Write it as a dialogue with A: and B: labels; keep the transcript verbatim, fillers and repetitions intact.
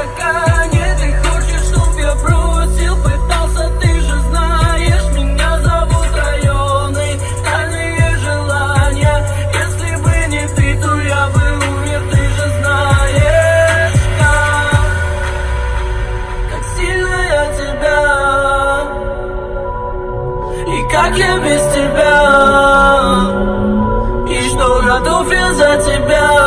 A: стакане. Ты хочешь, чтоб я бросил, пытался, ты же знаешь, меня зовут районы, тайные желания. Если бы не ты, то я бы умер, ты же знаешь, как, как сильно я тебя, и как я без тебя, и что готов я за тебя.